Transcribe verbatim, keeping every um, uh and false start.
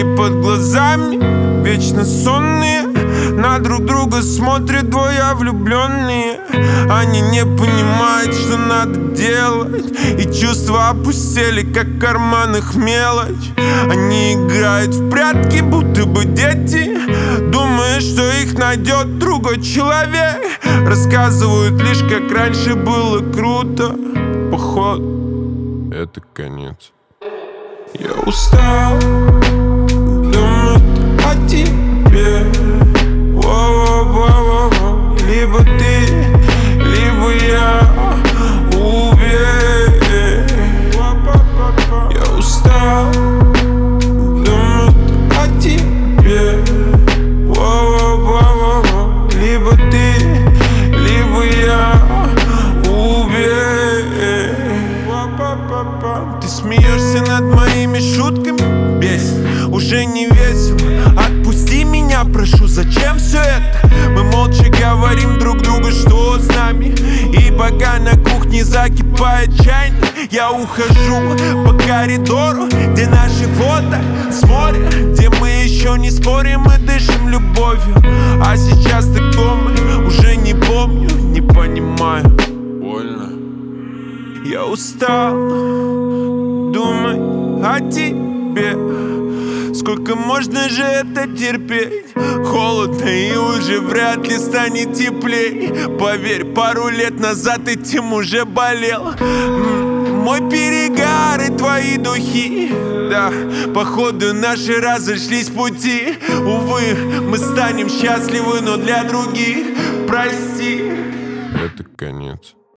Мешки под глазами, вечно сонные, на друг друга смотрят двое влюбленные. Они не понимают, что надо делать, и чувства опустели, как в карманах мелочь. Они играют в прятки, будто бы дети, думая, что их найдет другой человек. Рассказывают лишь, как раньше было круто. Походу, это конец. Я устал думать о тебе. Воу-воу-воу-воу. Либо ты, либо я. Убей. Я устал думать о тебе. Воу-воу-воу-воу. Либо ты, либо я. Убей. Ты смеешься над моими шутками, бесит, уже не весело. Отпусти меня, прошу, зачем все это? Мы молча говорим друг другу, что с нами. И пока на кухне закипает чайник, я ухожу по коридору, где наши фото с моря, где мы еще не спорим и дышим любовью. А сейчас ты кто мы? Уже не помню, не понимаю. Больно. Я устал думать о тебе. Сколько можно же это терпеть? Холодно и уже вряд ли станет теплей. Поверь, пару лет назад этим уже болел. Мой перегар и твои духи. Да, походу наши разошлись пути. Увы, мы станем счастливы, но для других. Прости. Это конец.